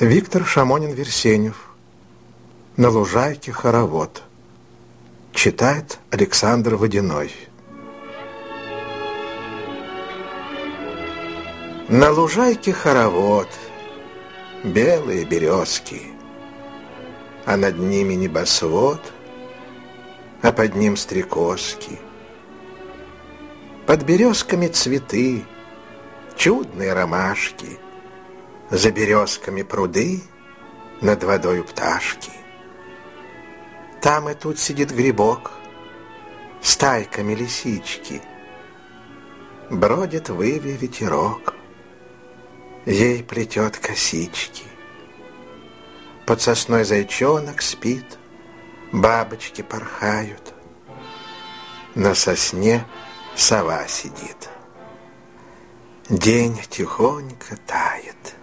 Виктор Шамонин-Версенев. На лужайке хоровод. Читает Александр Водяной. На лужайке хоровод, белые березки, а над ними небосвод, а под ним стрекозки. Под березками цветы, чудные ромашки, за березками пруды, над водою пташки. Там и тут сидит грибок, стайками лисички. Бродит в иве ветерок, ей плетет косички. Под сосной зайчонок спит, бабочки порхают. На сосне сова сидит. День тихонько тает.